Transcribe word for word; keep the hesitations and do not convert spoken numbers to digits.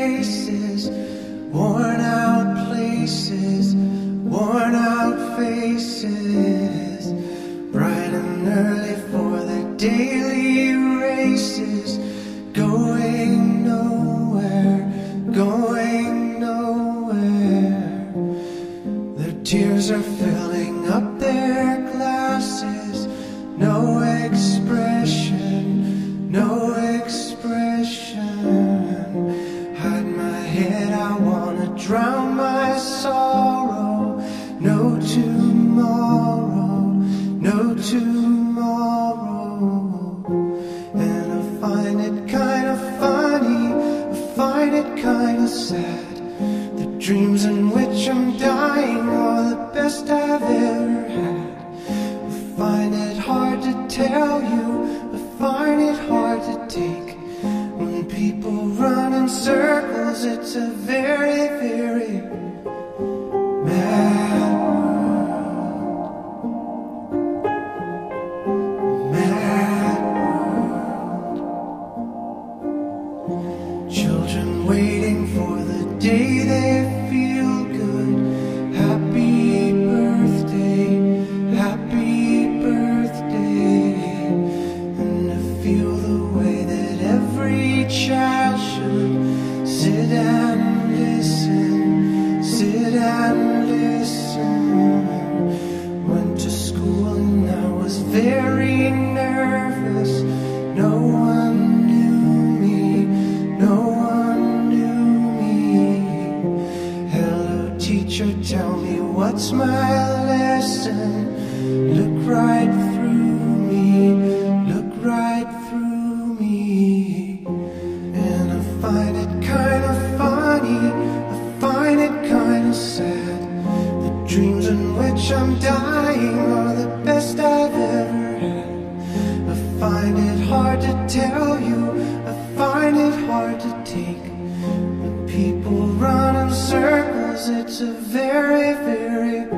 races, worn out places, worn out faces, bright and early for their daily races, going nowhere, going nowhere. Their tears are filling up their glasses, no expression, no expression. Hide my head, I wanna drown my sorrow. No tomorrow, no tomorrow. And I find it kinda funny, I find it kinda sad. The dreams in which I'm dying are the best I've ever had. I find it hard to tell you, I find it hard to take. When people run in circles, it's a very, very mad world. Mad world. Children waiting for the day they feel good. Happy birthday, happy birthday. And to feel the way that every child should sit and listen, sit and listen. Went to school and I was very nervous. No one knew me, no one knew me. Hello teacher, tell me what's my lesson. Look right through me, look right through me. And I find it kinda funny, I find it kinda sad. The dreams in which I'm dying are the best I've ever had. I find it hard to tell you, I find it hard to take. The people run in circles, it's a very, very